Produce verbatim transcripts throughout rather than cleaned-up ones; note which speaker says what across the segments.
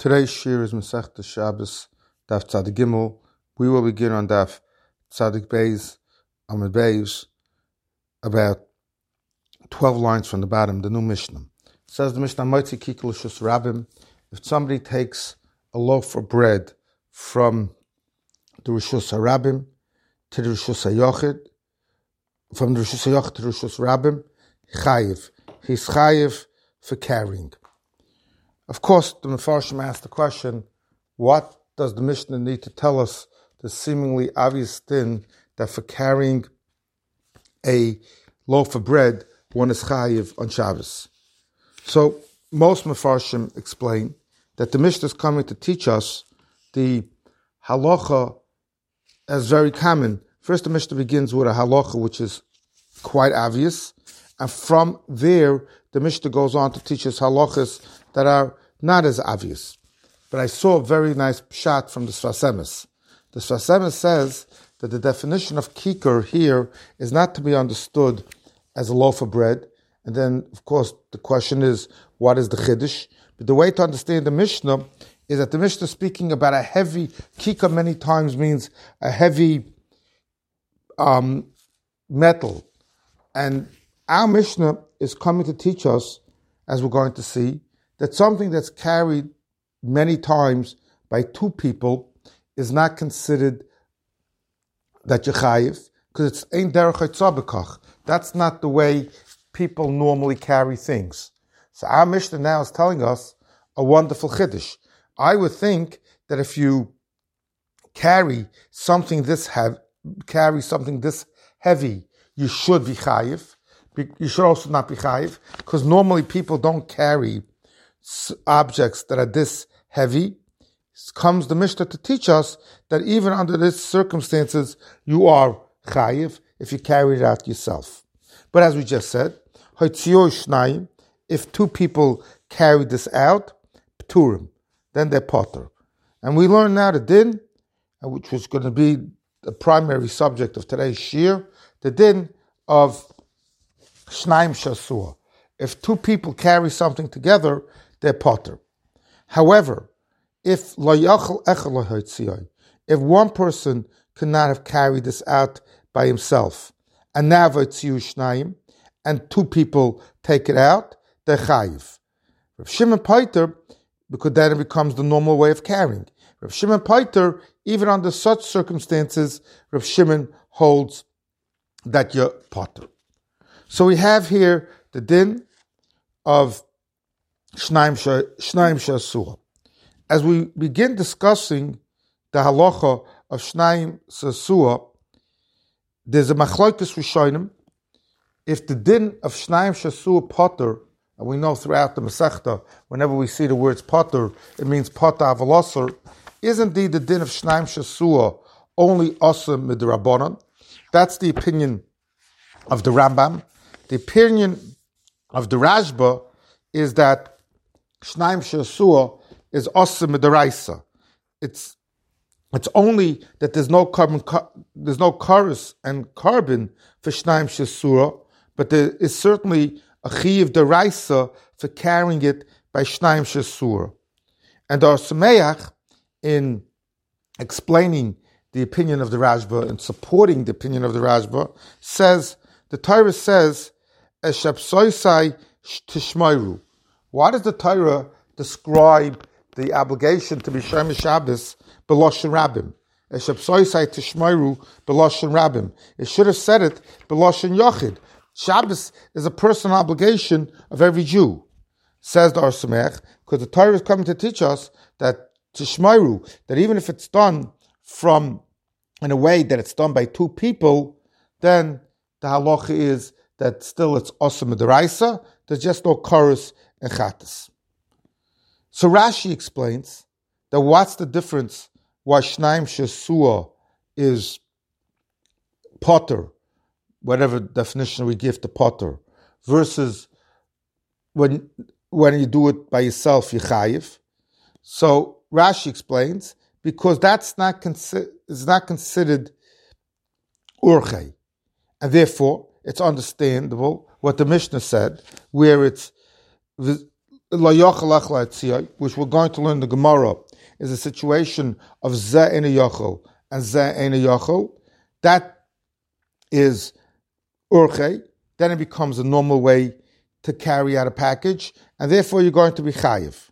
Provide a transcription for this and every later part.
Speaker 1: Today's shir is Masechta Shabbos, Daf Tzadik Gimel. We will begin on Daf Tzadik Beis, Amud Beis, about twelve lines from the bottom, the new Mishnah. It says the Mishnah, Moitzi Kikul Shus Rabim. If somebody takes a loaf of bread from the Rishus HaRabim to the Rishus HaYochid, from the Rishus HaYochid to the Rishus Rabim, Chayiv. He's Chayiv for carrying. Of course, the Mefarshim asked the question, what does the Mishnah need to tell us the seemingly obvious thing that for carrying a loaf of bread, one is chayiv on Shabbos? So, most Mefarshim explain that the Mishnah is coming to teach us the halacha as very common. First, the Mishnah begins with a halacha which is quite obvious, and from there, the Mishnah goes on to teach us halachas that are not as obvious. But I saw a very nice pshat from the Sfas Emes. The Sfas Emes says that the definition of kikar here is not to be understood as a loaf of bread. And then, of course, the question is, what is the chiddush? But the way to understand the Mishnah is that the Mishnah is speaking about a heavy, kikar many times means a heavy um, metal. And our Mishnah is coming to teach us, as we're going to see, that something that's carried many times by two people is not considered that you're chayiv, because it's ein derech hatzabekach. That's not the way people normally carry things. So our Mishnah now is telling us a wonderful chiddush. I would think that if you carry something this heavy, carry something this heavy, you should be chayiv. You should also not be chayiv, because normally people don't carry objects that are this heavy. Comes the Mishnah to teach us that even under these circumstances, you are chayiv if you carry it out yourself. But as we just said, if two people carry this out, pturim, then they're potter. And we learn now the din, which was going to be the primary subject of today's shir, the din of Shnaim Shasua. If two people carry something together, they're potter. However, if if one person could not have carried this out by himself, and now Shnaim, and two people take it out, they're chayiv. Rav Shimon Paiter, because then it becomes the normal way of carrying. Rav Shimon Paiter, even under such circumstances, Rav Shimon holds that you're potter. So we have here the din of Shnaim Shasua. As we begin discussing the halacha of Shnaim Shasua, there's a machlokes rishonim. If the din of Shnaim Shasua potter, and we know throughout the Masechta, whenever we see the words potter, it means potter avaloser, is indeed the din of Shnaim Shasua only asur midrabanan. That's the opinion of the Rambam. The opinion of the Rashba is that Shnaim Shasua is asur midaraisa. It's it's only that there's no carbon, there's no chorus and carbon for Shnaim Shasua, but there is certainly a chiyuv deraisa for carrying it by Shnaim Shasua. And our Sameach, in explaining the opinion of the Rashba and supporting the opinion of the Rashba, says, the Torah says, Eshapsoisai tishmairu. Why does the Torah describe the obligation to be Shomer Shabbos b'loshen rabim? Eshapsoisai tishmairu b'loshen rabim. It should have said it b'loshen yochid. Shabbos is a personal obligation of every Jew, says the Or Samech, because the Torah is coming to teach us that tishmairu, that even if it's done from, in a way that it's done by two people, then the halacha is that still it's asur midaraisa, there's just no chorus and chatas. So Rashi explains that what's the difference why Shnaim Shasua is potter, whatever definition we give to potter, versus when when you do it by yourself, you chayiv. So Rashi explains, because that's not consi- is not considered urchei, and therefore it's understandable what the Mishnah said, where it's which we're going to learn in the Gemara, is a situation of Zeh Ein Yochel and Zeh Ein Yochel. That is Urche. Then it becomes a normal way to carry out a package, and therefore you're going to be Chayiv.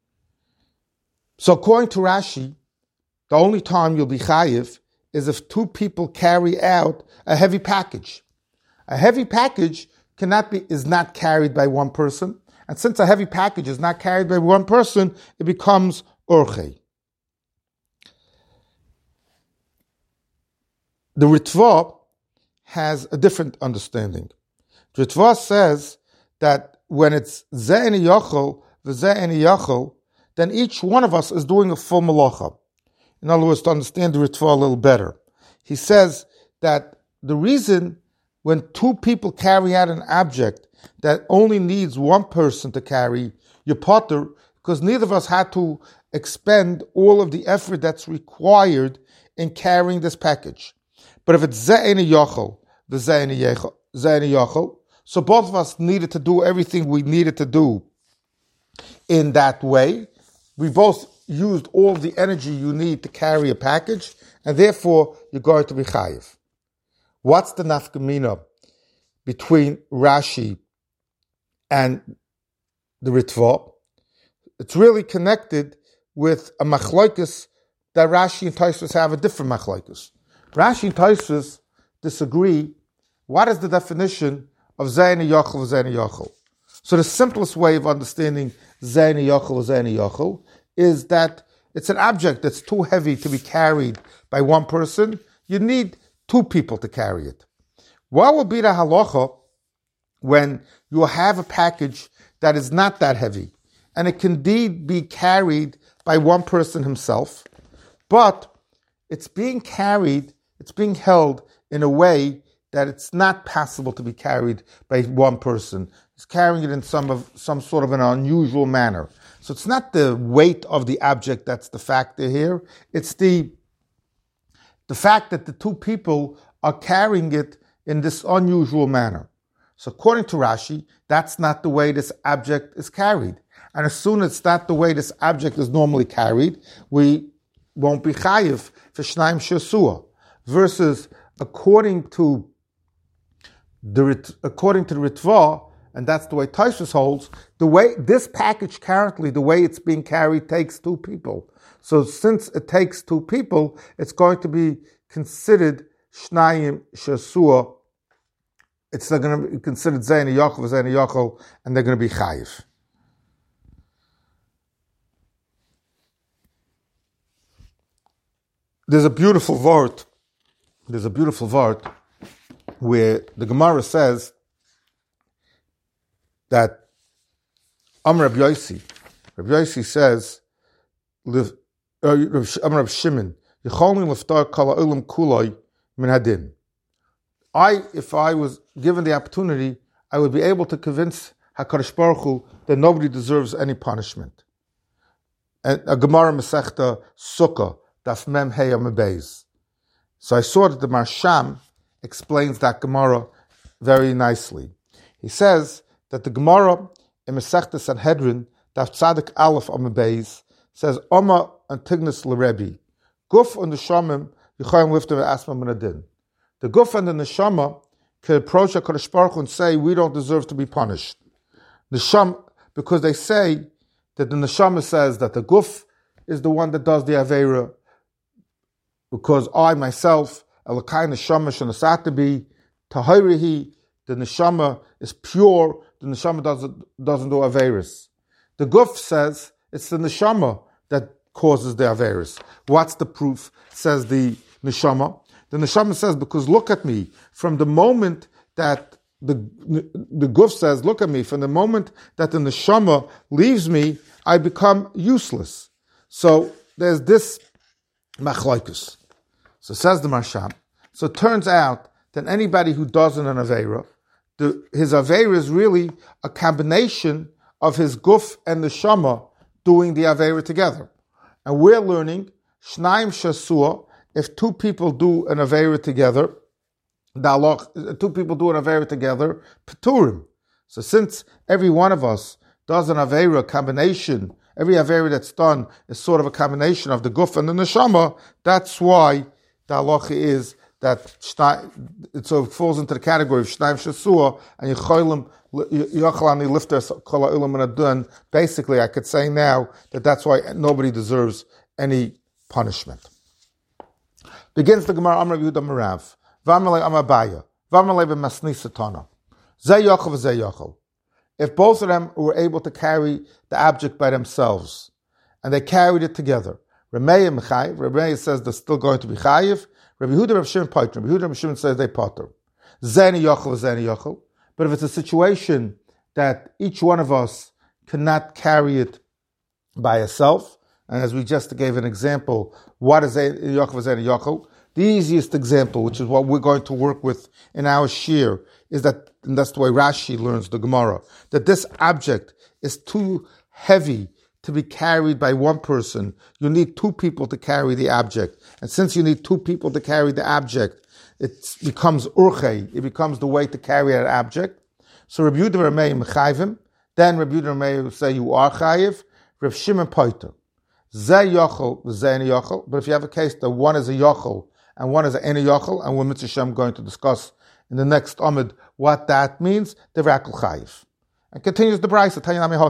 Speaker 1: So according to Rashi, the only time you'll be Chayiv is if two people carry out a heavy package. A heavy package cannot be is not carried by one person. And since a heavy package is not carried by one person, it becomes Urche. The Ritva has a different understanding. The Ritva says that when it's Zeh Ein Yochel, V'Zeh Ein Yochel, then each one of us is doing a full malacha. In other words, to understand the Ritva a little better. He says that the reason when two people carry out an object that only needs one person to carry, your potter, because neither of us had to expend all of the effort that's required in carrying this package. But if it's Zeh Ein Yochel, the Zeh Ein Yochel, so both of us needed to do everything we needed to do in that way. We both used all the energy you need to carry a package, and therefore you're going to be Chayiv. What's the nafkamina between Rashi and the Ritva? It's really connected with a machlokes that Rashi and Tosfos have a different machlokes. Rashi and Tosfos disagree. What is the definition of Zeh Ein Yochel, Zeh Ein Yochel? So the simplest way of understanding Zeh Ein Yochel, Zeh Ein Yochel is that it's an object that's too heavy to be carried by one person. You need two people to carry it. What will be the halacha when you have a package that is not that heavy, and it can indeed be carried by one person himself, but it's being carried, it's being held in a way that it's not possible to be carried by one person. It's carrying it in some of some sort of an unusual manner. So it's not the weight of the object that's the factor here. It's the the fact that the two people are carrying it in this unusual manner. So according to Rashi, that's not the way this object is carried. And as soon as it's not the way this object is normally carried, we won't be chayiv for shnaim shesua. Versus according to the according to the Ritva, and that's the way Tosfos holds, the way this package currently, the way it's being carried, takes two people. So since it takes two people, it's going to be considered shnayim shesua. It's not going to be considered Zeh Ein Yochel, Zeh Ein Yochel, and they're going to be chayiv. There's a beautiful vort. There's a beautiful vort where the Gemara says that Amar Rabbi Yossi, Rabbi Yossi says, Amar Rabbi Shimon, Yecholni leftar kol ha'olam kuloi min hadin. I, if I was given the opportunity, I would be able to convince HaKadosh Baruch Hu that nobody deserves any punishment. And a Gemara Masechta Sukkah, Daf Mem Hey Amud Beis. So I saw that the Marsham explains that Gemara very nicely. He says that the Gemara in Masechta Sanhedrin, Daf Tzadik Aleph Amud Beis, says Oma Antignus L'Rebbe, Guf and the Shamim Yichayim Lifter Asma Minadin. The Guf and the Neshama can approach HaKadosh Baruch Hu and say, we don't deserve to be punished. Neshama, because they say that the Neshama says that the Guf is the one that does the Aveira, because I myself, Elokai Neshama Shanasatabi, Tahirihi, the Neshama is pure, the Neshama doesn't, doesn't do Aveiris. The Guf says it's the Neshama that causes the Aveiris. What's the proof? Says the Neshama. The Neshama says, because look at me, from the moment that the the Guf says, look at me, from the moment that the Neshama leaves me, I become useless. So there's this machlokes. So says the Marsham. So it turns out that anybody who does an Aveira, the, his Aveira is really a combination of his Guf and the Neshama doing the Aveira together. And we're learning Shnaim Shasua. If two people do an Aveira together, two people do an Aveira together, Peturim. So since every one of us does an Aveira combination, every Aveira that's done is sort of a combination of the Guf and the Neshama, that's why the halacha is that it so it falls into the category of Shnaim Shasua and Yecholim Yochalani Lifters Kol Ha'olam Adun. Basically, I could say now that that's why nobody deserves any punishment. Begins the Gemara Amar Yehuda Merav V'Amalei Amar Baya V'Amalei B'Masni Satana Zeh Yochel V'Zeh Yochel. If both of them were able to carry the object by themselves and they carried it together, Ramei and Mechayiv, Ramei says they're still going to be Chayiv. Rabbi Yehuda Rav Shimon Potter. Rabbi Yehuda Rav Shimon says they potter. Zeni Yochel, Zeni Yochel. But if it's a situation that each one of us cannot carry it by itself, and as we just gave an example, what is Zeni Yochel, Zeni Yochel? The easiest example, which is what we're going to work with in our shir, is that, and that's the way Rashi learns the Gemara, that this object is too heavy to be carried by one person. You need two people to carry the object. And since you need two people to carry the object, it becomes urchei, it becomes the way to carry that object. So Rabbi Yehuda Ramei mechayvim, then Rabbi Yehuda Ramei will say you are chayiv, Rav Shimon Poiter. Zeh yochel, zeh eni yochel. But if you have a case that one is a yochel and one is an eni yochel, and we're mitzvah Shem going to discuss in the next Amid what that means, the rakul chayiv. And continues the brayso.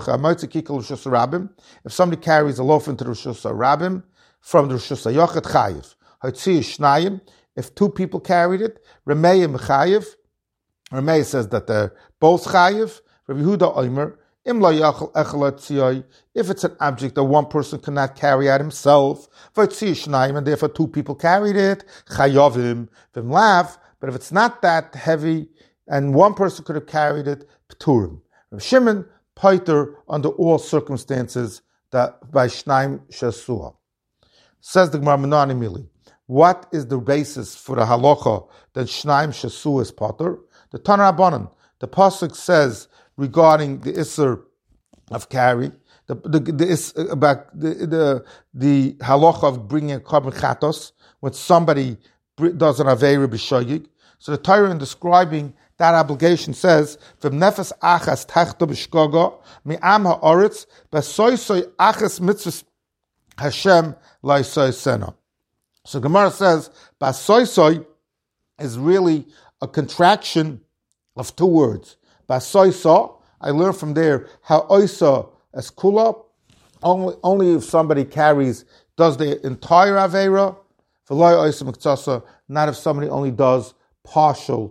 Speaker 1: If somebody carries a loaf into the Rishus Rabbim from the Rishus Yochid Chayiv, Hotzi Shnayim. If two people carried it, Ramei and Chayiv. Ramei says that they're both Chayiv. Rabbi Yehuda Omer, Im lo yachal echel tziyai. If it's an object that one person cannot carry out himself, Hotzi Shnayim, and therefore two people carried it, Chayovim v'im lav. But if it's not that heavy and one person could have carried it, Pturim. Rav Shimon Poiter under all circumstances that by Shnaim Shasua. Says the Gemara Menani Mili. What is the basis for the halacha that Shnaim Shasua is Potter? The Tana Rabbanan. The pasuk says regarding the Isser of carry, the the, the about the, the the halacha of bringing a carbon chatos when somebody does an aveira b'shoyig. So the Torah in describing that obligation says, "V'm nefes achas tachto b'shkoga mi'am ha'oretz b'soisoy achas mitzvus Hashem la'isoi sena." So Gemara says, "B'soisoy" is really a contraction of two words. B'soiso, I learned from there how oisa as kula only only if somebody carries does the entire aveira. V'loy oisa miktsasa, not if somebody only does partial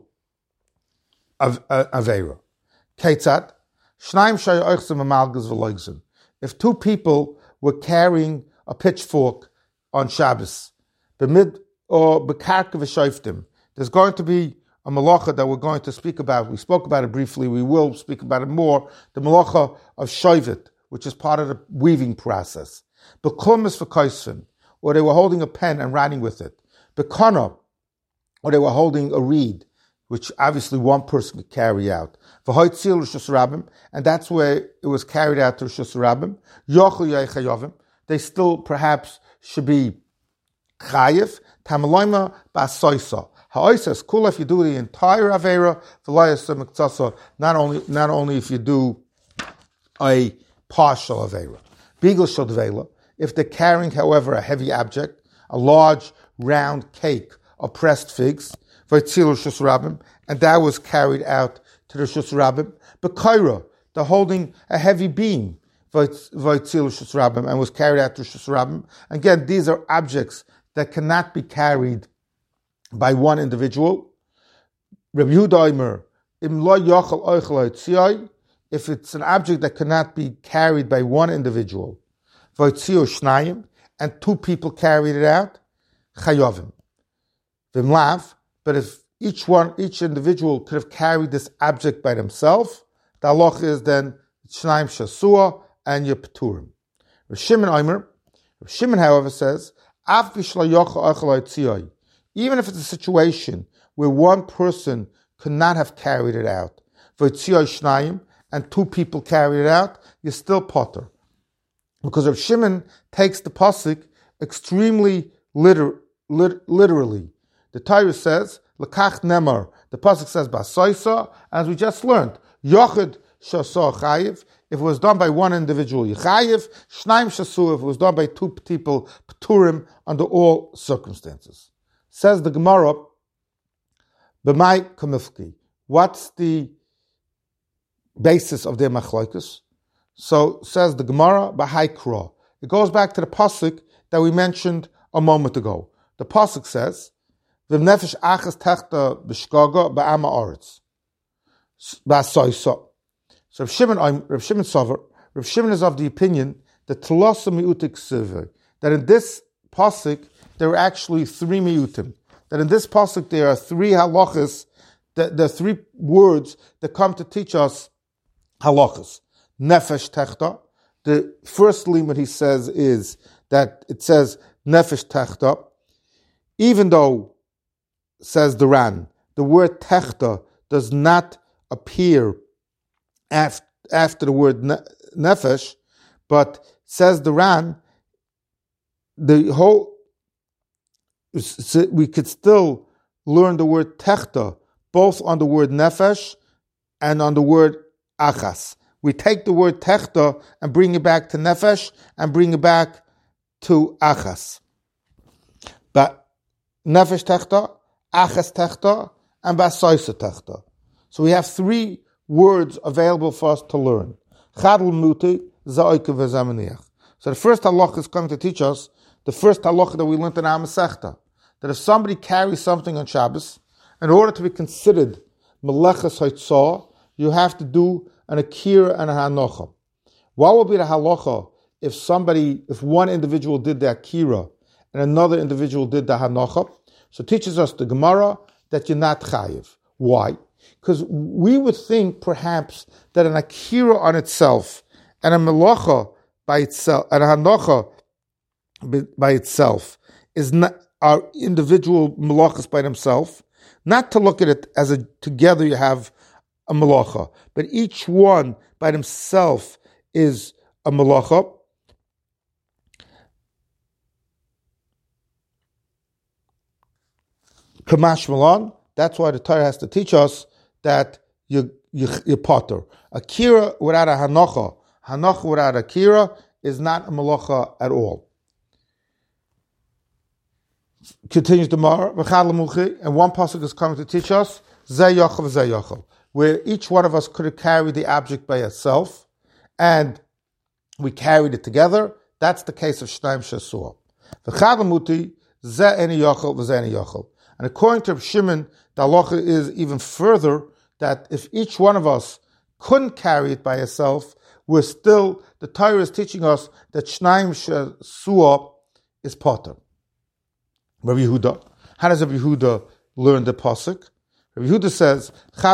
Speaker 1: Aveira. Ketzat, Shnaim Shaya Oichsim Amalgaz V'loigzin. If two people were carrying a pitchfork on Shabbos, b'mid or b'karka v'shoiftim, there's going to be a malacha that we're going to speak about. We spoke about it briefly. We will speak about it more. The malacha of shoivit, which is part of the weaving process. B'klumis v'koisvin, or they were holding a pen and writing with it. B'kana, or they were holding a reed, which obviously one person could carry out. V'hoitzil Rishus Rabbim, and that's where it was carried out to Rishus Rabbim. Yochel Yechayovim, they still perhaps should be chayiv. Tamaloima ba'soisa. Ha'oisa is cool if you do the entire avera. V'layasa miktsasa, not only not only if you do a partial avera. Bigel shadvela, if they're carrying, however, a heavy object, a large round cake of pressed figs, and that was carried out to the Rishus Rabbim. B'kaira, they're holding a heavy beam, and was carried out to Rishus Rabbim. Again, these are objects that cannot be carried by one individual. Rabbi Yehuda Omer, Im lo yochel oichel ha'tziyai, if it's an object that cannot be carried by one individual, v'tzio shnayim, and two people carried it out, chayovim. V'mlav, but if each one, each individual could have carried this object by themselves, the halach is then shnayim shasua and yepturim. Rav Shimon Omer, Rav Shimon, however, says, Av b'shla yochel oichel ha'tziyai, even if it's a situation where one person could not have carried it out, v'tzio shnayim, and two people carried it out, you're still potter. Because Rav Shimon takes the pasuk extremely liter- lit- literally. The Torah says, L'kach nemar, the pasuk says, Ba'soisa, as we just learned, Yochid shasah chayiv, if it was done by one individual, Yechayiv, Shnaim Shasu, if it was done by two people, Pturim, under all circumstances. Says the Gemara, B'mai Kamifki. What's the basis of their machlokes? So says the Gemara, B'haikra. It goes back to the pasuk that we mentioned a moment ago. The pasuk says, V'nefesh achas techta b'shkaga b'ama aretz. B'asoyso. So Rav Shimon, Rav Shimon Sover, Rav Shimon is of the opinion that Tlosa miutik sivir, that in this pasuk there are actually three miutim. That in this pasuk there are three halachas, that there are three words that come to teach us halachas. Nefesh techta. The first limit he says is that it says nefesh techta, even though, says the Ran, the word techta does not appear after, after the word nefesh, but says the Ran, the whole, we could still learn the word techta both on the word nefesh and on the word achas. We take the word techta and bring it back to nefesh and bring it back to achas. But nefesh techta, achas techta, and basoisa techta. So we have three words available for us to learn. Chadl muti, za'oike v'zamaniach. So the first halach is coming to teach us the first halach that we learned in our Masechta, that if somebody carries something on Shabbos, in order to be considered melechas haitzah, you have to do an akira and a hanocha. What would be the halacha if somebody, if one individual did the akira and another individual did the hanocha? So it teaches us the Gemara that you're not chayiv. Why? Because we would think perhaps that an akira on itself and a melacha by itself and a hanocha by itself is not are individual melachas by themselves. Not to look at it as a together you have a melacha, but each one by themselves is a melacha. Kamash Malan. That's why the Torah has to teach us that you you you potter. Akira without a hanocha, hanocha without akira is not a melacha at all. Continues the Mar, and one pasuk is coming to teach us Zeh Yochel Zeh Yochel, where each one of us could have carried the object by itself, and we carried it together. That's the case of Shnaim Shasua. V'chalamuti Zeh Eni Yochel V'Zeh Eni Yochel. And according to Shimon, the halacha is even further that if each one of us couldn't carry it by itself, we're still, the Torah is teaching us that Shnaim Shasua is potter. Rabbi Yehuda. How does Rabbi Yehuda learn the pasuk? Rabbi Yehuda says,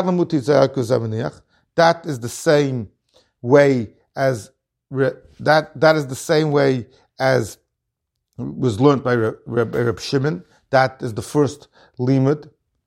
Speaker 1: that is the same way as that. That is the same way as was learned by Rabbi Shimon. That is the first limud.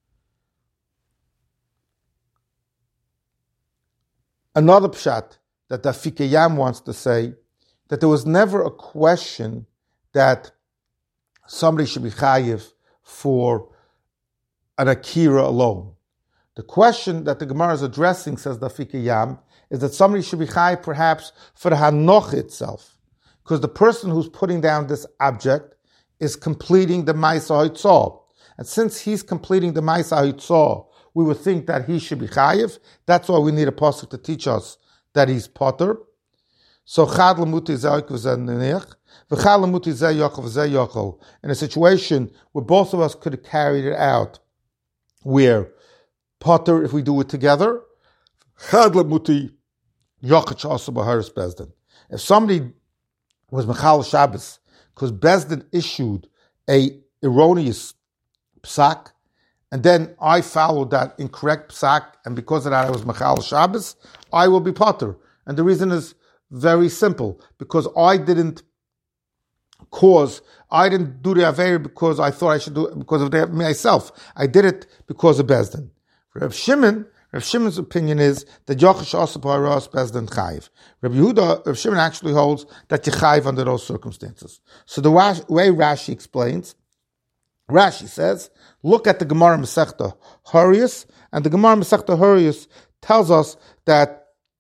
Speaker 1: Another pshat that the Fikayam wants to say that there was never a question that somebody should be chayiv for an akira alone. The question that the Gemara is addressing, says the Fikayam, is that somebody should be chayiv perhaps for the hanoch itself, because the person who's putting down this object is completing the Ma'aseh Hitzah. And since he's completing the Ma'aseh Hitzah, we would think that he should be chayiv. That's why we need a pasuk to teach us that he's potter. So chad l'muti zayik v'zanich, v'chad l'muti zay yochel v'zay yochel. In a situation where both of us could have carried it out, where potter if we do it together, chad l'muti yochel ch'asa b'haris bezdin. If somebody was mechal Shabbos because Bezdin issued a erroneous psak, and then I followed that incorrect psak, and because of that I was mechal Shabbos, I will be potter. And the reason is very simple, because I didn't cause, I didn't do the Aveir because I thought I should do it because of the, myself. I did it because of Bezdin. Rav Shimon, Rav Shimon's opinion is that Yochash also Paras Bezdin Chayiv. Rav Yehuda, Rav Shimon actually holds that you Chayiv under those circumstances. So the way Rashi explains, Rashi says, look at the Gemara Masechta Horius, and the Gemara Masechta Horius tells us that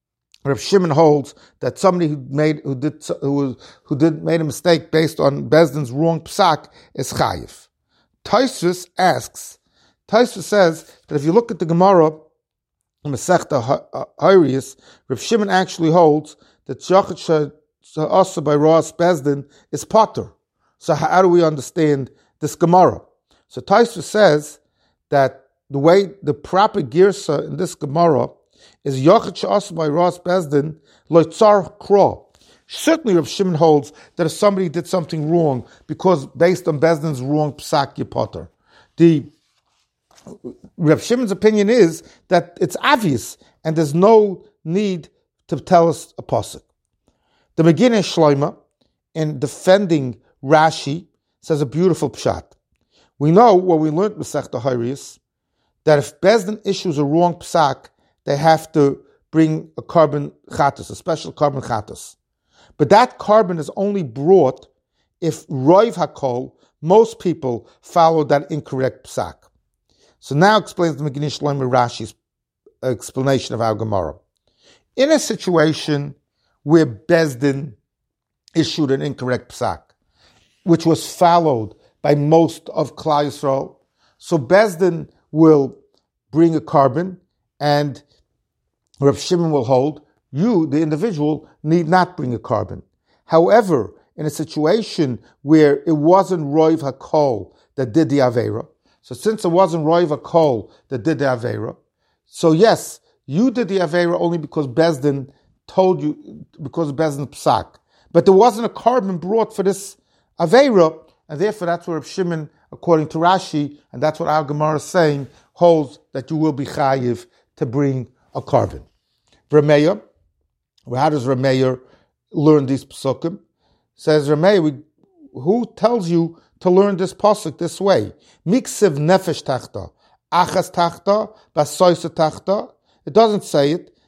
Speaker 1: Rav Shimon holds that somebody who made who did who who did made a mistake based on Bezdin's wrong psak is chayiv. Tosfos asks. Tosfos says that if you look at the Gemara in Masechta Horayos, Rav Shimon actually holds that Yachid She'asa by Ras Bezdin is potter. So how do we understand this Gemara? So Tosfos says that the way the proper girsa in this Gemara is Yachid She'asa by Ras Bezdin loitzar kra. Certainly, Rav Shimon holds that if somebody did something wrong because based on Bezdin's wrong psak yipotter. The Rav Shimon's opinion is that it's obvious and there's no need to tell us a pasuk. The Megineh Shloima, in defending Rashi, says a beautiful pshat. We know what we learned in Masechta Horayos, that if Bezdin issues a wrong psak, they have to bring a carbon chatas, a special carbon chatas. But that carbon is only brought if Roiv HaKol, most people follow that incorrect psak. So now explains the Megineh Shloima Rashi's explanation of our Gemara. In a situation where Bezdin issued an incorrect psak, which was followed by most of Klal Yisrael, so Bezdin will bring a carbon, and Rav Shimon will hold, you, the individual, need not bring a carbon. However, in a situation where it wasn't Roiv HaKol that did the Aveira, so since it wasn't Roiv HaKol that did the Aveira, so yes, you did the Aveira only because Bezdin told you, because of Bezdin Psak. But there wasn't a carbon brought for this Aveira, and therefore that's where Rav Shimon, according to Rashi, and that's what our Gemara is saying, holds that you will be chayiv to bring a carbon. Rameya, well, how does Rameya learn these psukim? Says Rameya, who tells you to learn this pasuk this way? Miksiv nefesh tachta, achas tachta, basoisa tachta. It doesn't say it.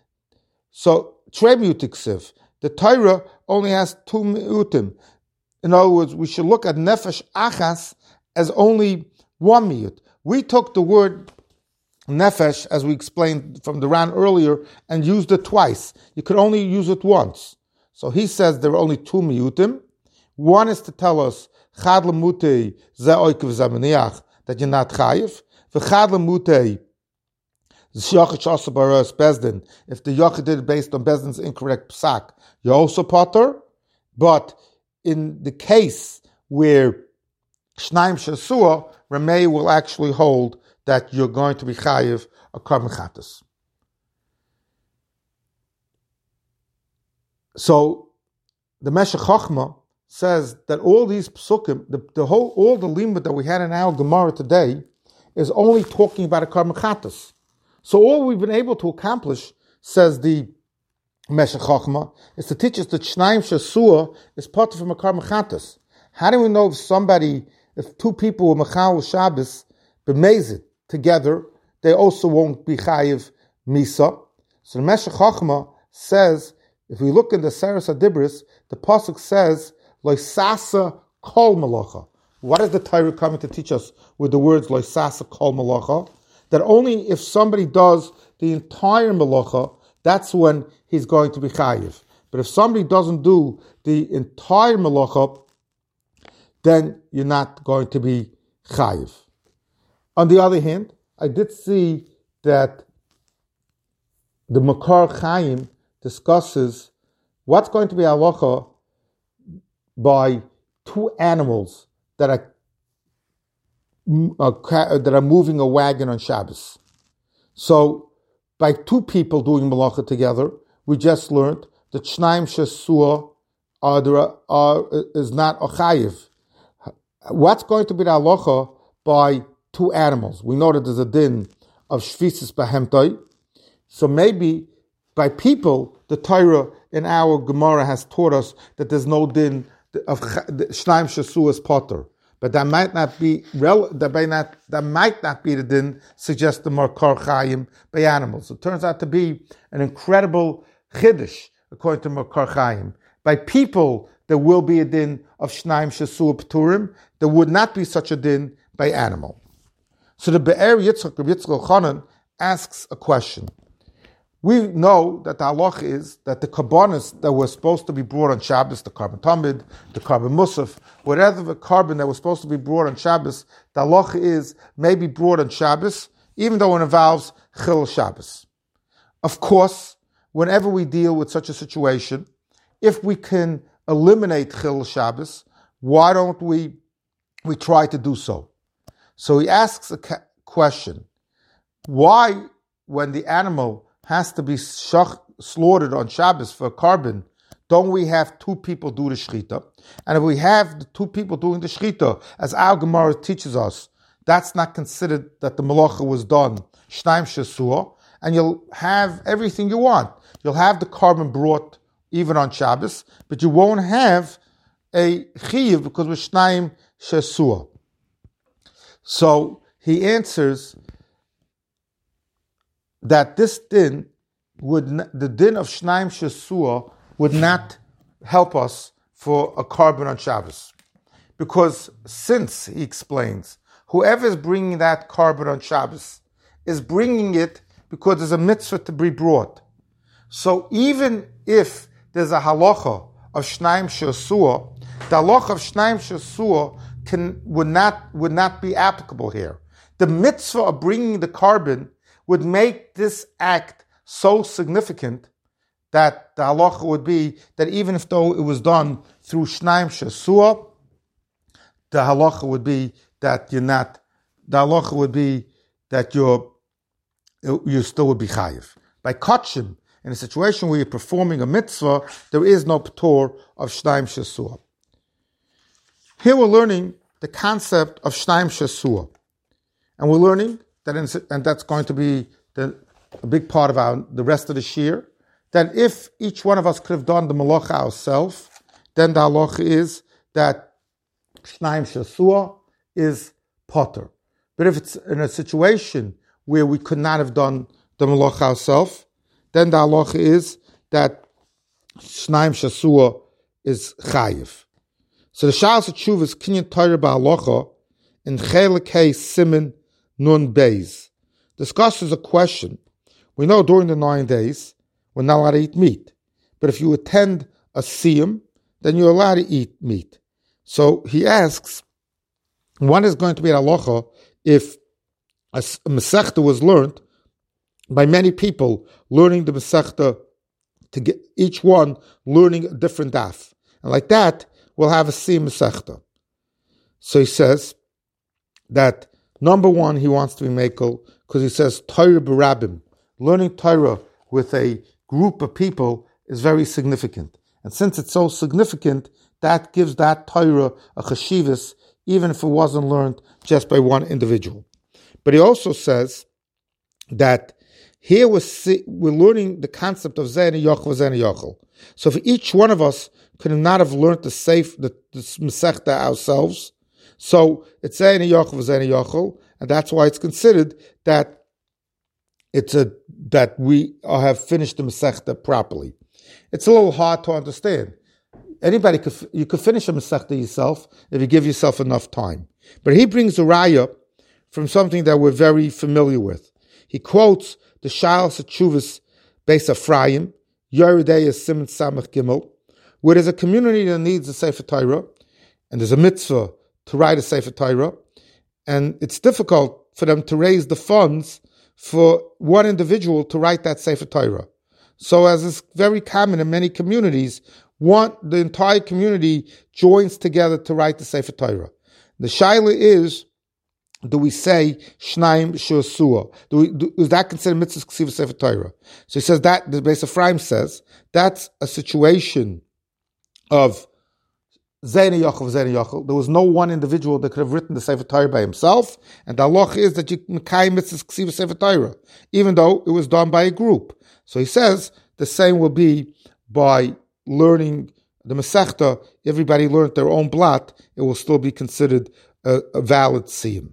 Speaker 1: So trei miutiksiv. The Torah only has two miutim. In other words, we should look at nefesh achas as only one miut. We took the word nefesh, as we explained from the Ran earlier, and used it twice. You could only use it once. So he says there are only two miutim. One is to tell us chad lemutei ze oikev zamaniach, that you're not chayiv. V'chad lemutei z'yachid she'asa b'ras Bezdin. If the yachid did it based on Bezdin's incorrect psak, you're also potter. But in the case where shnaim shesua, Ramei will actually hold that you're going to be chayiv a carbon chatas. So the Meshech Chochmah says that all these psukim, the, the whole, all the limud that we had in our Gemara today, is only talking about a carbon chatas. So all we've been able to accomplish, says the Meshech Chochmah, is to teach us that shnaim shesua is part from a carbon chatas. How do we know if somebody, if two people were mechal Shabbos, b'mezid together, they also won't be chayiv misa? So the Meshech Chochmah says, if we look in the Seres HaDibros, the pasuk says, loisasa kol malacha. What is the Torah coming to teach us with the words loisasa kol malacha? That only if somebody does the entire malacha, that's when he's going to be chayiv. But if somebody doesn't do the entire malacha, then you're not going to be chayiv. On the other hand, I did see that the Makar Chaim discusses what's going to be halacha by two animals that are uh, that are moving a wagon on Shabbos. So, by two people doing malacha together, we just learned that shnaim shesua are, are is not a chayiv. What's going to be the halacha by two animals? We know that there's a din of shvisis behemtoi. So maybe by people, the Torah in our Gemara has taught us that there's no din of shnaim shesua is potter. But that might not be that might not that might not be the din suggests the Makar Chaim by animals. It turns out to be an incredible chiddush according to Makar Chaim. By people, there will be a din of shnaim shesua pturim. There would not be such a din by animal. So the Be'er Yitzchak, Rav Yitzchak Elchanan, asks a question. We know that the halach is that the karbanos that were supposed to be brought on Shabbos, the carbon tamid, the carbon musaf, whatever the carbon that was supposed to be brought on Shabbos, the halach is may be brought on Shabbos, even though it involves chil Shabbos. Of course, whenever we deal with such a situation, if we can eliminate chil Shabbos, why don't we we try to do so? So he asks a ca- question: why, when the animal has to be shach, slaughtered on Shabbos for a carbon, don't we have two people do the shechita? And if we have the two people doing the shechita, as our Gemara teaches us, that's not considered that the malacha was done shnaim shesua, and you'll have everything you want. You'll have the carbon brought even on Shabbos, but you won't have a chiyuv because we're shnaim shesua. So he answers that this din would n- the din of shnaim shesua would not help us for a carbon on Shabbos, because since he explains whoever is bringing that carbon on Shabbos is bringing it because there's a mitzvah to be brought. So even if there's a halacha of shnaim shesua, the halacha of shnaim shesua can would not would not be applicable here. The mitzvah of bringing the carbon would make this act so significant that the halacha would be that even if though it was done through shnaim shesua, the halacha would be that you're not, the halacha would be that you're, you still would be chayiv. By kachim, in a situation where you're performing a mitzvah, there is no p'tor of shnaim shesua. Here we're learning the concept of shnaim shesua. And we're learning that, in, and that's going to be the, a big part of our the rest of the shir, that if each one of us could have done the malacha ourselves, then the halacha is that shnaim shesua is potter. But if it's in a situation where we could not have done the malacha ourselves, then the halacha is that shnaim shesua is chayiv. So the Shalos HaTshuva is kinyan Torah ba'halacha in Chelekei Siman Nun Beis discusses a question. We know during the nine days we're not allowed to eat meat, but if you attend a siyum, then you're allowed to eat meat. So he asks, one is going to be a halacha if a, a Masechta was learned by many people learning the Masechta, to get each one learning a different daf, and like that we'll have a siyum Masechta. So he says that number one, he wants to be mekel because he says Torah b'rabim, learning Torah with a group of people is very significant, and since it's so significant, that gives that Torah a chashivas, even if it wasn't learned just by one individual. But he also says that here we're, see, we're learning the concept of Zeh Yochel, Zeh Yochel. So if each one of us could not have learned the safe, the, the Masechta ourselves, so it's Zeh Yochel, Zeh Yochel, and that's why it's considered that it's a that we have finished the Masechta properly. It's a little hard to understand. Anybody could you could finish a Masechta yourself if you give yourself enough time. But he brings a raya from something that we're very familiar with. He quotes the Shalos HaTshuva Beis Ephraim, Yeridei Siman Samach Gimel, where there's a community that needs a Sefer Torah, and there's a mitzvah to write a Sefer Torah, and it's difficult for them to raise the funds for one individual to write that Sefer Torah. So as is very common in many communities, one, the entire community joins together to write the Sefer Torah. The shaila is, do we say Shnaim Shesua? Do we, do, is that considered mitzvah ksiva Sefer Torah? So he says that, the Beis Ephraim says, that's a situation of Zeh Yochel, Zeh Yochel. There was no one individual that could have written the Sefer Torah by himself, and the halach is that you mekayim mitzvah ksiva Sefer Torah, even though it was done by a group. So he says the same will be by learning the Masechta. Everybody learned their own blot, it will still be considered a, a valid siyum.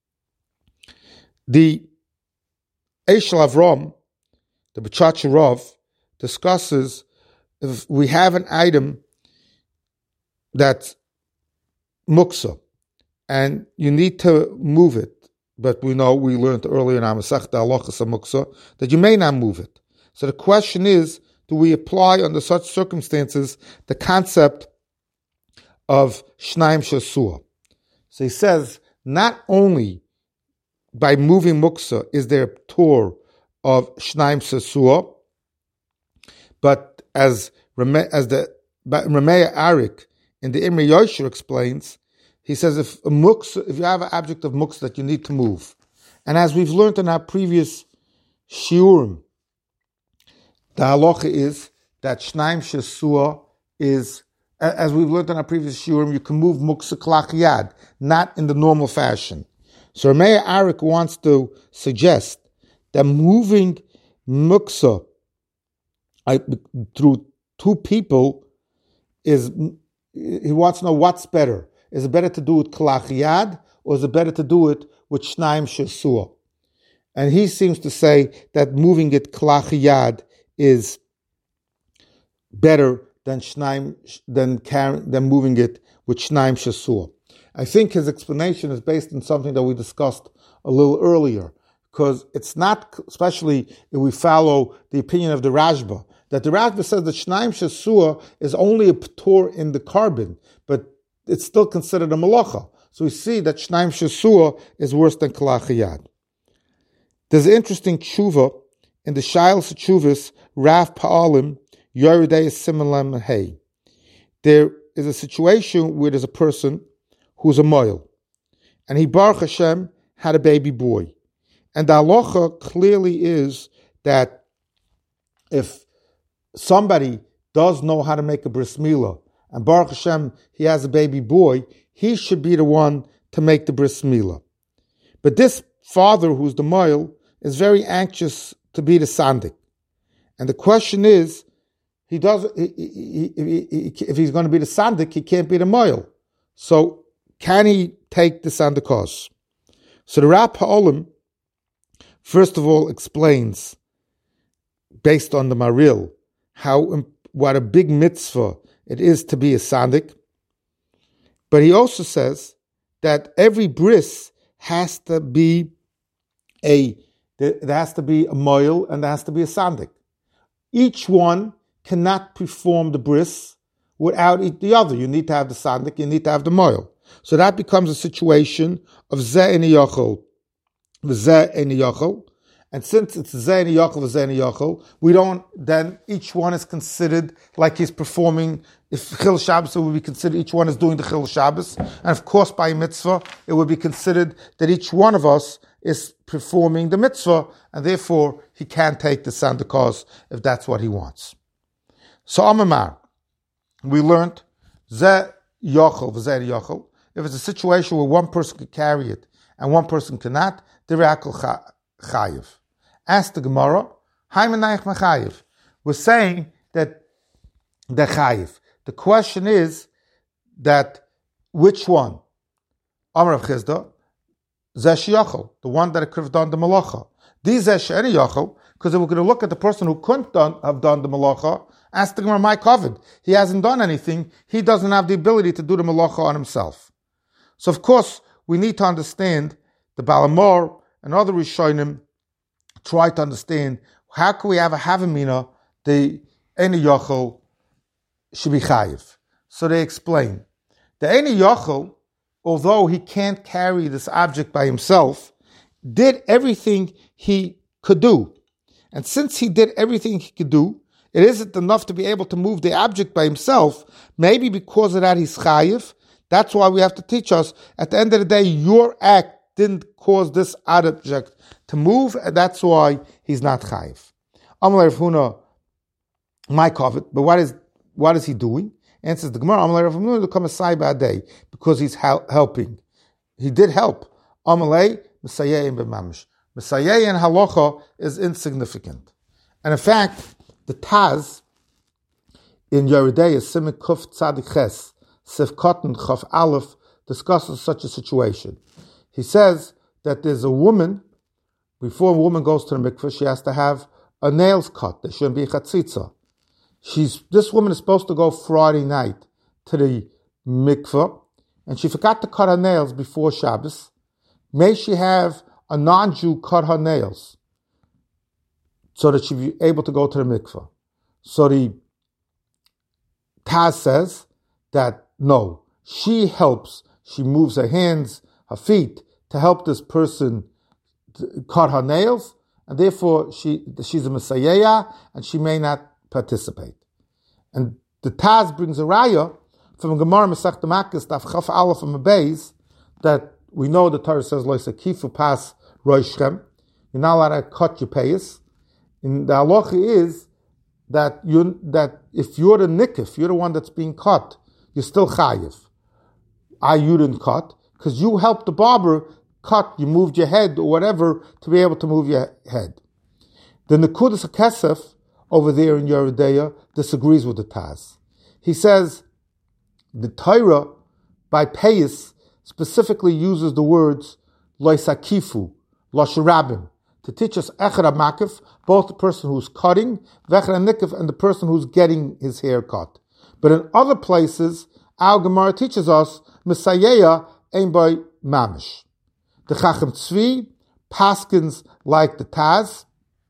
Speaker 1: The Eshel Avram, the B'chach Rav, discusses if we have an item that's muksa, and you need to move it, but we know, we learned earlier in our Masechta Halachas HaMuksa, that you may not move it. So the question is, do we apply under such circumstances the concept of Shnaim Shasua? So he says, not only by moving muksa is there a Torah of Shnaim Shasua, but as as the Rameya Arik in the Imre Yosher explains, he says if a muksa, if you have an object of muksa that you need to move, and as we've learned in our previous shiurim, the halacha is that Shnaim Shasua is, as we've learned in our previous shiurim, you can move muksa klach yad, not in the normal fashion. So Rameya Arik wants to suggest that moving muksa I, through two people is, he wants to know what's better. Is it better to do it klach yad, or is it better to do it with Shnaim Shasua? And he seems to say that moving it klach yad is better than Shnaim, than, than moving it with Shnaim Shasua. I think his explanation is based on something that we discussed a little earlier, because it's not, especially if we follow the opinion of the Rashba, that the Rashba says that Shnaim Shasua is only a p'tor in the carbon, but it's still considered a malacha. So we see that Shnaim Shasua is worse than klach yad. There's an interesting tshuva in the Shailas Tshuvas, Rav Pa'alim, Yoredei Simelam Hey. There is a situation where there's a person who's a moil, and he, Baruch Hashem, had a baby boy. And the halacha clearly is that if somebody does know how to make a bris milah, and Baruch Hashem, he has a baby boy, he should be the one to make the bris milah. But this father, who's the moil, is very anxious to be the sandik. And the question is, he does he, he, he, he, if he's going to be the sandik, he can't be the moil. So can he take the sandikos? So the Rav Ha'olim, first of all, explains, based on the Maril, how what a big mitzvah it is to be a sandik. But he also says that every bris has to be a there has to be a moil and there has to be a sandik. Each one cannot perform the bris without the other. You need to have the sandik, you need to have the moil. So that becomes a situation of zeh eni yochel, v'zeh eni yochel. And since it's zeh eni yochel, v'zeh eni yochel, we don't, then each one is considered like he's performing. If Chil Shabbos, it would be considered each one is doing the Chil Shabbos. And of course, by mitzvah, it would be considered that each one of us is performing the mitzvah, and therefore he can't take the sandikos if that's what he wants. So Amamar, we learned zeh yochel, v'zeh eni yochel. If it's a situation where one person can carry it and one person cannot, the re'akol chayiv. Ask the Gemara, Haimanayich Machayiv. We're saying that the chayiv. The question is that which one? Amar of Chizda, Zeh she'yochel, the one that could have done the malacha. These Zeh she'eni yochel, because if we're going to look at the person who couldn't done, have done the malacha, ask the Gemara, my covered. He hasn't done anything. He doesn't have the ability to do the malacha on himself. So of course, we need to understand the Balamor and other Rishonim try to understand how can we have a Havamina, the Eni Yochel should be Chayiv. So they explain. The Eni Yochel, although he can't carry this object by himself, did everything he could do. And since he did everything he could do, it isn't enough to be able to move the object by himself. Maybe because of that he's Chayiv. That's why we have to teach us, at the end of the day, your act didn't cause this object to move, and that's why he's not chayiv. Amalei Rav Huna, my covet, but what is what is he doing? Answers the Gemara, Amalei Rav Huna to come aside by a day, because he's hel- helping. He did help. Amalei, Messiah b'mamish. Messiah in halacha is insignificant. And in fact, the Taz in Yeridei, Simon Kuf Tzadik Ches, Sif Cotton Chaf Aleph, discusses such a situation. He says that there's a woman, before a woman goes to the mikveh, she has to have a nails cut. There shouldn't be a chatzitza. She's, this woman is supposed to go Friday night to the mikveh, and she forgot to cut her nails before Shabbos. May she have a non-Jew cut her nails so that she'd be able to go to the mikveh. So the Taz says that no, she helps, she moves her hands, her feet to help this person cut her nails, and therefore she she's a Messiah and she may not participate. And the Taz brings a raya from Gemara Masechta Makos Daf Chaf Aleph from a base that we know the Torah says Lo Sakifu Pas Roishchem. You're not allowed to cut your payas. And the halacha is that you that if you're the nikif, you're the one that's being cut, you're still chayiv. I you didn't cut because you helped the barber cut. You moved your head or whatever to be able to move your head. The Nekudas HaKesef over there in Yoreh De'ah disagrees with the Taz. He says the Torah by payas specifically uses the words lo sakifu, lo sharabim, to teach us echad makif, both the person who's cutting, vechad nikif, and the person who's getting his hair cut. But in other places, our Gemara teaches us Messiah ain't by mamish. The Chacham Tzvi paskins like the Taz,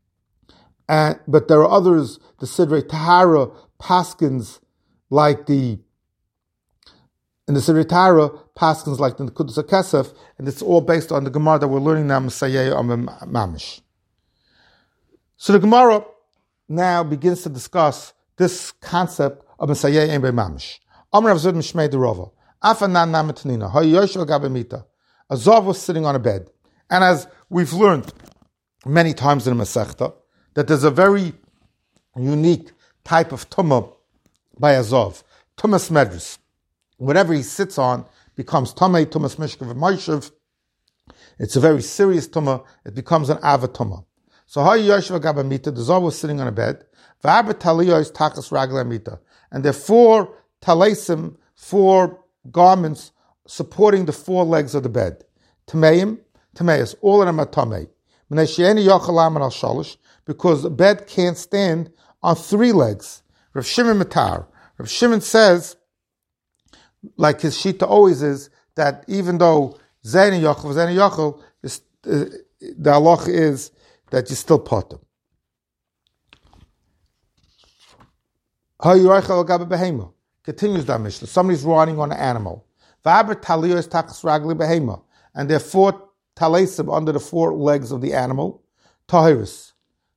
Speaker 1: and but there are others. The Sidrei Tahara paskins like the in the Sidrei Tahara paskins like the Nekudas HaKesef, and it's all based on the Gemara that we're learning now, Messiah on mamish. So the Gemara now begins to discuss this concept of Messiah ein by mamish. Amar Rav Zud Mishmei Derova. Afanan namatnina. Hayosh v'gabemita. A Zav was sitting on a bed. And as we've learned many times in the Masechta, that there's a very unique type of tumah by a Zav. Tumas medris. Whatever he sits on becomes tamei, tumas mishkav v'moishav. It's a very serious tumah. It becomes an ava tumah. So Hayosh v'gabemita. The Zav was sitting on a bed. V'abet taliyah is takas ragla mita. And there are four talesim, four garments supporting the four legs of the bed. Tameim, Tameis, all of them are Tamei. Because the bed can't stand on three legs. Rav Shimon Matar. Rav Shimon says, like his shita always is, that even though Zayin Yochel, Zayin Yochel, the halach is that you still potter. Continues that Mishnah. Somebody's riding on an animal. And there are four talesim under the four legs of the animal. Tahiris.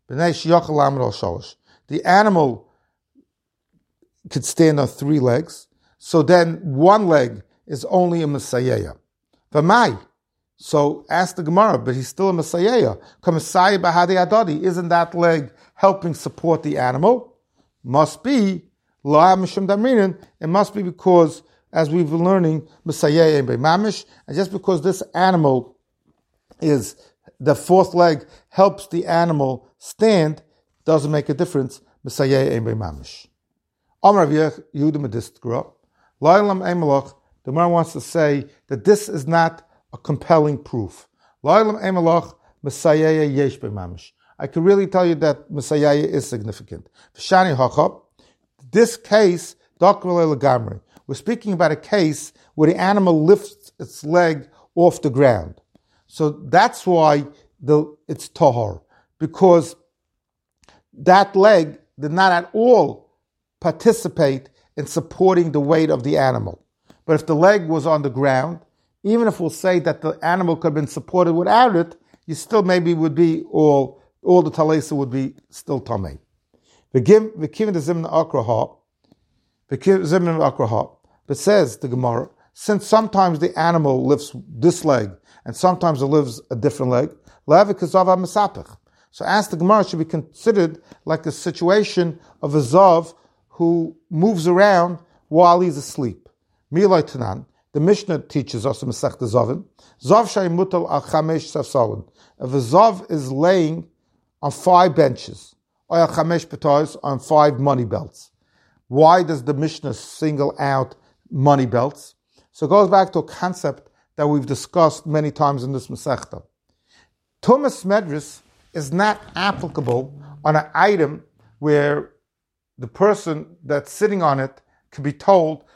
Speaker 1: The animal could stand on three legs. So then one leg is only a Messiah. V'mai. So ask the Gemara, but he's still a Messiah. Isn't that leg helping support the animal? Must be. It must be because, as we've been learning, Messiah ein by mamish, and just because this animal is, the fourth leg helps the animal stand, doesn't make a difference. Messiah ein by mamish. Amar Rav Yehuda Medistra, La'olam ein malach. The Gemara wants to say that this is not a compelling proof. La'olam ein malach, Messiah yesh by mamish. I can really tell you that Messiah is significant. V'shani hachab. This case, we're speaking about a case where the animal lifts its leg off the ground. So that's why the, it's tahor, because that leg did not at all participate in supporting the weight of the animal. But if the leg was on the ground, even if we'll say that the animal could have been supported without it, you still maybe would be all, all the talesa would be still tamei. But says the Gemara, since sometimes the animal lifts this leg and sometimes it lifts a different leg, so ask the Gemara should be considered like a situation of a Zav who moves around while he's asleep. Milai Tanan, the Mishnah teaches us in Masechta Zavin, Zav shay mutal al chamesh safsalin. If a Zav is laying on five benches, or chamesh petais on five money belts. Why does the Mishnah single out money belts? So it goes back to a concept that we've discussed many times in this Masechta. Tumas medris is not applicable on an item where the person that's sitting on it can be told,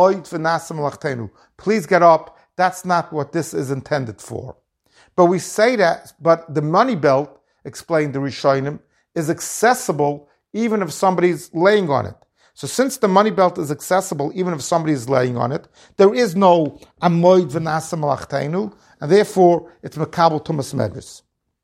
Speaker 1: please get up. That's not what this is intended for. But we say that, but the money belt, explained the Rishonim, is accessible even if somebody's laying on it. So since the money belt is accessible even if somebody is laying on it, there is no amoid v'nasa malachteinu, and therefore it's mekabel tumas medris.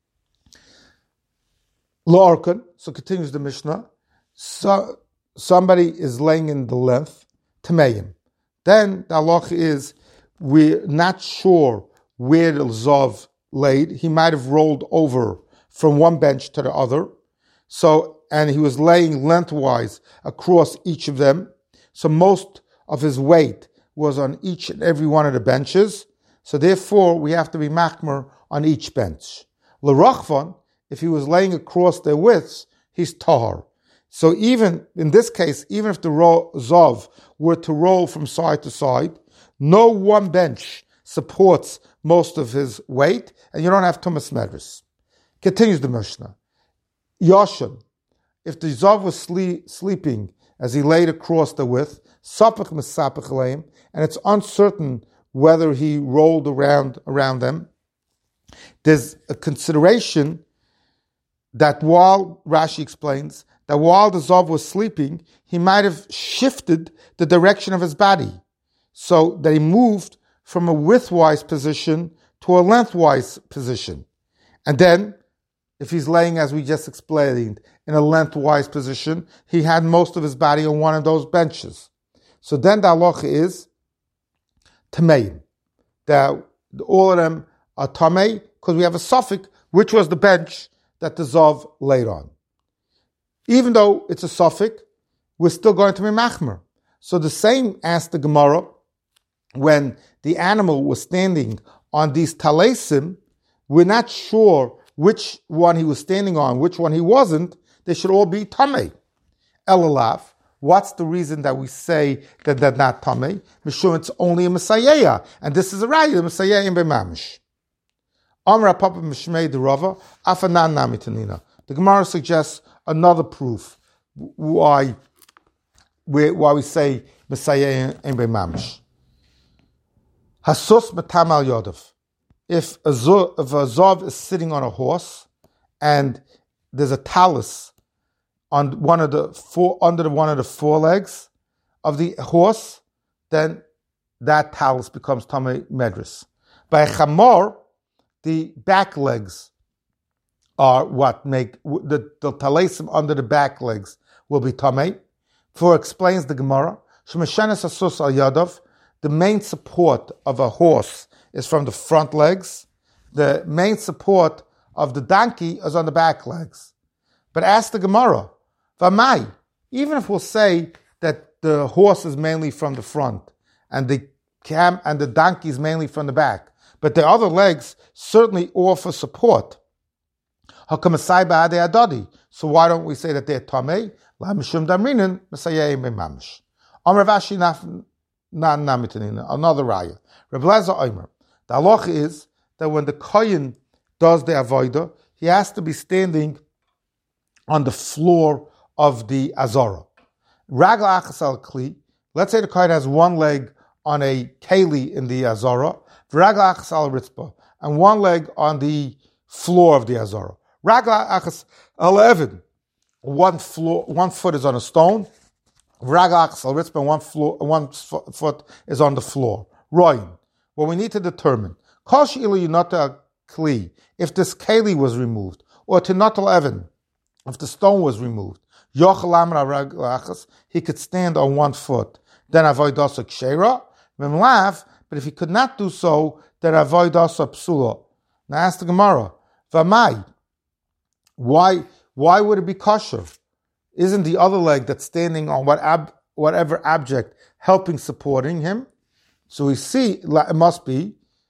Speaker 1: Lo orkan, so continues the Mishnah, so somebody is laying in the length, tameim. Then the halacha is, we're not sure where the Zav laid. He might have rolled over from one bench to the other. So, and he was laying lengthwise across each of them. So most of his weight was on each and every one of the benches. So therefore, we have to be machmer on each bench. L'rachvan, if he was laying across their widths, he's tahar. So even, in this case, even if the ro- Zav were to roll from side to side, no one bench supports most of his weight, and you don't have tumas medris. Continues the Mishnah. Yoshan, if the Zav was sleep, sleeping as he laid across the width, sapach misapach leim, and it's uncertain whether he rolled around around them, there's a consideration that while, Rashi explains, that while the Zav was sleeping, he might have shifted the direction of his body, so that he moved from a widthwise position to a lengthwise position. And then, if he's laying, as we just explained, in a lengthwise position, he had most of his body on one of those benches. So then the halacha is tameim. That all of them are tamei, because we have a suffix, which was the bench that the Zav laid on. Even though it's a suffix, we're still going to be machmer. So the same as the Gemara, when the animal was standing on these talesim, we're not sure which one he was standing on, which one he wasn't. They should all be tamei. Elalav, what's the reason that we say that they're not tamei? Mishum, it's only a Messiah, and this is a raya, the Messiah in Beimamish. Amra Papa Mishmei the Rava, Afanan Namitanina. The Gemara suggests another proof why we, why we say Messiah in Beimamish. Hasus Matam al Yodav. If a Zav is sitting on a horse and there's a talus on one of the four, under the, one of the forelegs of the horse, then that talus becomes tamei medris. By a chamor, the back legs are what make the, the talesim under the back legs will be tamei. For explains the Gemara, Shemeshenes asus al yadav, the main support of a horse is from the front legs. The main support of the donkey is on the back legs. But ask the Gemara, Vamai, even if we'll say that the horse is mainly from the front and the cam and the donkey is mainly from the back, but the other legs certainly offer support. So why don't we say that they're tamei? Another raya. Rebbe Lezer Omer. The halacha is that when the kohen does the avodah, he has to be standing on the floor of the azara. Ragla achas al kli. Let's say the kohen has one leg on a keli in the azara, v'ragla achas al ritzba, and one leg on the floor of the azara. Ragla achas al eved. One floor, one foot is on a stone. V'ragla achas al ritzba, one floor, one foot is on the floor. Roin. What we need to determine, if this keli was removed, or tinatal evan, if the stone was removed, he could stand on one foot. Then avoidasa kshera, but if he could not do so, then avoidasa psula. Now ask the Gemara, v'mai, why why would it be kosher? Isn't the other leg that's standing on what ab, whatever object helping supporting him? So we see, it must be,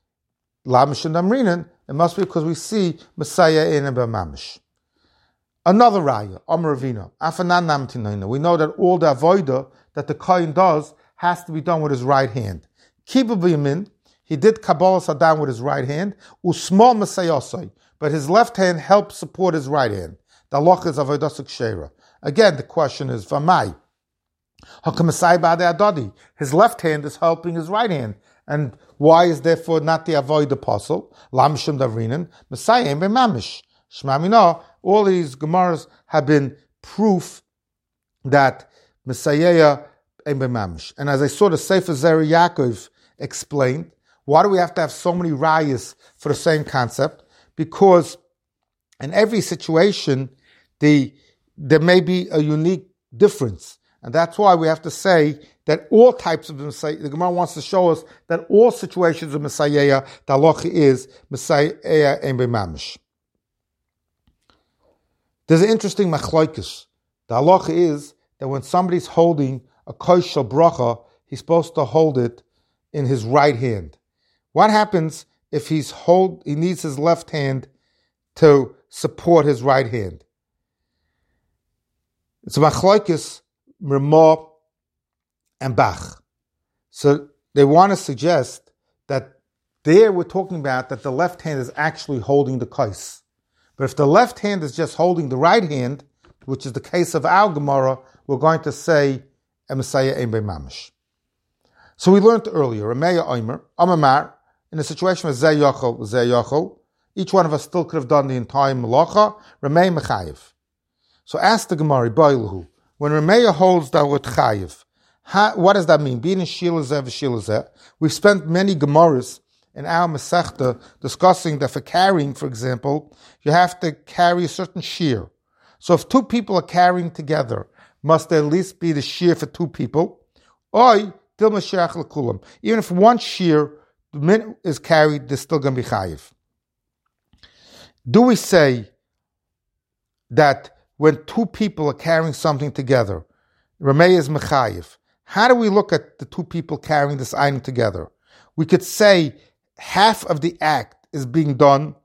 Speaker 1: it must be because we see Messiah in a Mamish. Another raya, Amar Ravina, Afanan Namtinaina. We know that all the avodah that the kohen does has to be done with his right hand. Kibbutz b'yamin, he did Kabbalah Saddam with his right hand, Usmol Messiah, but his left hand helped support his right hand. The halacha is avodah kshera. Again, the question is, Vamai. His left hand is helping his right hand. And why is therefore not the avoid apostle? Lamshim davrinan, Messiah be mamish. Shmamina, All these Gemaras have been proof that Messiah ain't b'mamish. And as I saw the Sefer Zeri Yaakov explained, why do we have to have so many rayas for the same concept? Because in every situation, the there may be a unique difference. And that's why we have to say that all types of Messiah, the Gemara wants to show us that all situations of Messiah, the halacha is Messiah ein b'mamish. There's an interesting machlokes. The halacha is that when somebody's holding a koshel bracha, he's supposed to hold it in his right hand. What happens if he's hold? He needs his left hand to support his right hand. It's machlokes Ramah and Bach. So they want to suggest that there we're talking about that the left hand is actually holding the kais. But if the left hand is just holding the right hand, which is the case of our Gemara, we're going to say a Messiah ein b'mamish. So we learned earlier, Remeya Omer, Amamar, in a situation where Zeh Yochel, Zeh Yochel, each one of us still could have done the entire malacha, Remei Mechayev. So ask the Gemara, Boiluhu, when Remeya holds that with Chayev, what does that mean? Being in Shilazeh v'Shilazeh, we've spent many Gemaras in our Masechta discussing that for carrying, for example, you have to carry a certain shear. So if two people are carrying together, must there at least be the shear for two people? Or, even if one shear is carried, there's still going to be Chayev. Do we say that when two people are carrying something together, Rameh is Mechayev? How do we look at the two people carrying this item together? We could say half of the act is being done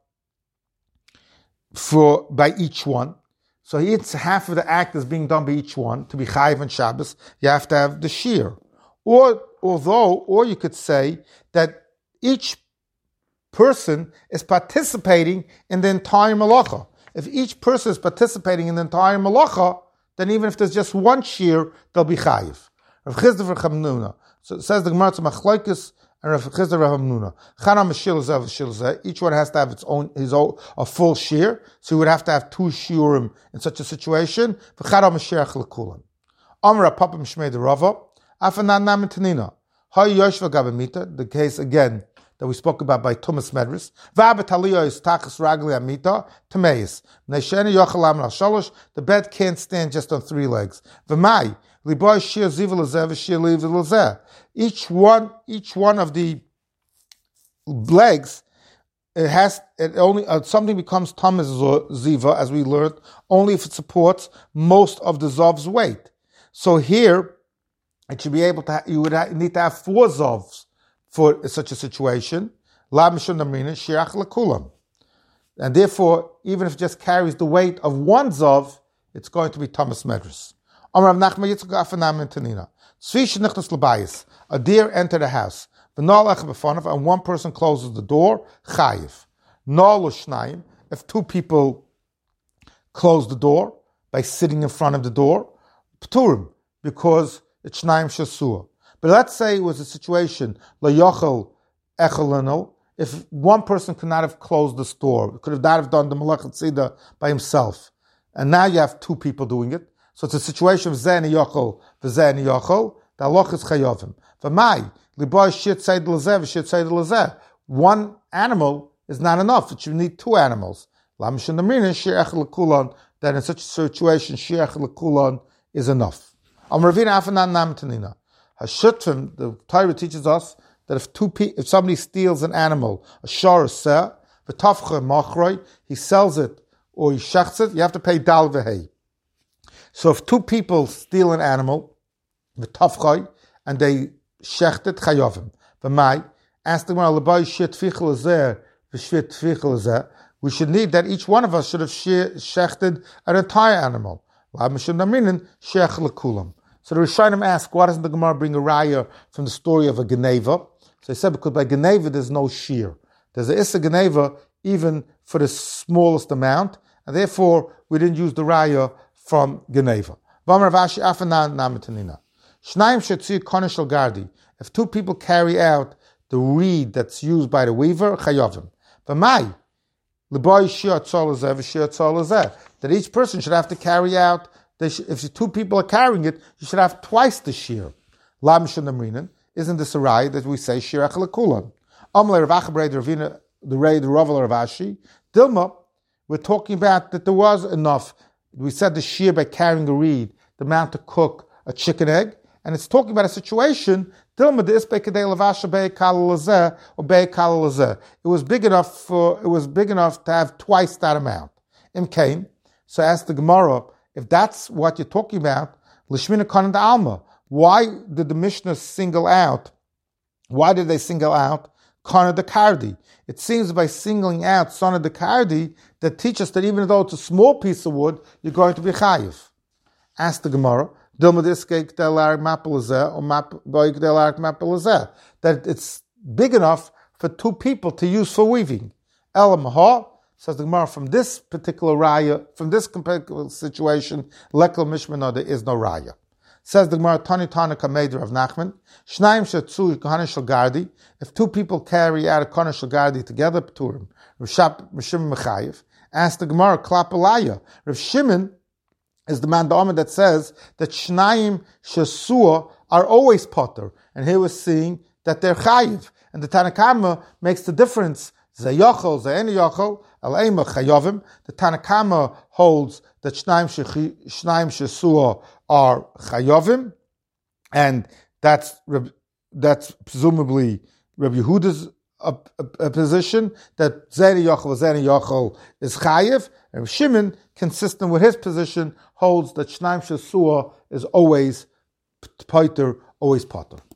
Speaker 1: for by each one. So it's half of the act is being done by each one. To be Chayev and Shabbos, you have to have the shear. Or, although, or you could say that each person is participating in the entire malacha. If each person is participating in the entire malacha, then even if there's just one shear, they'll be chayiv. Rav Chisda Rav Hamnuna. So it says the Gemara to Machlokes and Rav Chisda Rav Hamnuna. Chanam Shilzeh Shilzeh. Each one has to have its own his own a full shear. So you would have to have two shiurim in such a situation. V'chadam Mashiach l'kulan. Amar Papam Shmei Rava. Afanan Nam Tanina. Hay Yoshva Gabamita. The case again that we spoke about by Thomas Medris. V'abataliya is tachas ragli amita tameis. Nesheni yochalam l'shalosh. The bed can't stand just on three legs. V'mai liboy shir ziva l'zeh v'shir liv l'zeh. Each one, each one of the legs, it has it only uh, something becomes tamas ziva, as we learned, only if it supports most of the zov's weight. So here, it should be able to. Ha- you would ha- need to have four zovs for such a situation. And therefore, even if it just carries the weight of one zov, it's going to be Thomas Medris. A deer entered the house, and one person closes the door, chayiv. If two people close the door by sitting in front of the door, pturim, because it's shnaim shasua. But let's say it was a situation, layochel echeleno, if one person could not have closed the store, could have not have done the malachat sida by himself, and now you have two people doing it, so it's a situation of zeh niyochel v'zeh niyochel, the halach is chayovim. V'mai, liboy shit seid l'zeh v'shit seid l'zeh. One animal is not enough, it should need two animals. Lam shenamrina shir echel l'kulon, that in such a situation, shir echel l'kulon is enough. Am ravina afanan nam tanina. Hashutfim, the Torah teaches us that if two pe- if somebody steals an animal, a shor seh, v'tafcha machroi, he sells it or he shechts it, you have to pay dal v'hei. So if two people steal an animal, v'tafcha, and they shecht it, chayovim. V'mai, ask the Gemara, l'bay shit tfichel zeh, v'shvit tfichel zeh, we should need that each one of us should have shechted an entire animal. L'amishun naminin, shech l'kulam. So the Rishonim ask, why doesn't the Gemara bring a raya from the story of a Geneva? So they said, because by Geneva there's no shear. There's a Issa Geneva even for the smallest amount, and therefore we didn't use the raya from Geneva. If two people carry out the reed that's used by the weaver, chayovim. V'mai, L'boy shir tzolazeh v'shir tzolazeh. That each person should have to carry out, if two people are carrying it, you should have twice the shir. Lam shenamrinan. Isn't this a raya that we say shir echel kulan? Amalei Rav Acha B'rei Ravina, the Rei, the Rav Rav Ashi. Dilma, we're talking about that there was enough. We said the shir by carrying a reed, the amount to cook a chicken egg, and it's talking about a situation. Dilma the ispe kedei lavasha bei kal lazeh or bei kal lazeh. It was big enough for it was big enough to have twice that amount. Im kain. So ask the Gemara, if that's what you're talking about, l'shmina kanan alma. Why did the Mishnah single out? Why did they single out Kana de Kardi? It seems by singling out Sana de Kardi that teaches that even though it's a small piece of wood, you're going to be chayiv. Ask the Gemara, that it's big enough for two people to use for weaving. Elamaha, says the Gemara, from this particular raya, from this particular situation, lekel mishmana, there is no raya. Says the Gemara, Tani Tana Kameder of Nachman, Shnaim Shatzu Kahana Shal Gardi, if two people carry out a Kahana Shal Gardi together, Pturim, Rav Shimon Mechayev, ask the Gemara, Klapalaya. Rav Shimon is the man that says that Shnaim Shasua are always potter, and here we're seeing that they're Chayiv, and the Tanakama makes the difference. Zayachol, Zayeni Yachol, Al-Eima Chayovim. The Tanakama holds that Shnaim Shasua are Chayovim, and that's that's presumably Rabbi Yehuda's a, a, a position, that Zayeni Yachol, Zayeni Yachol is Chayiv, and Shimon, consistent with his position, holds that Shnaim Shasua is always Potter, always Potter.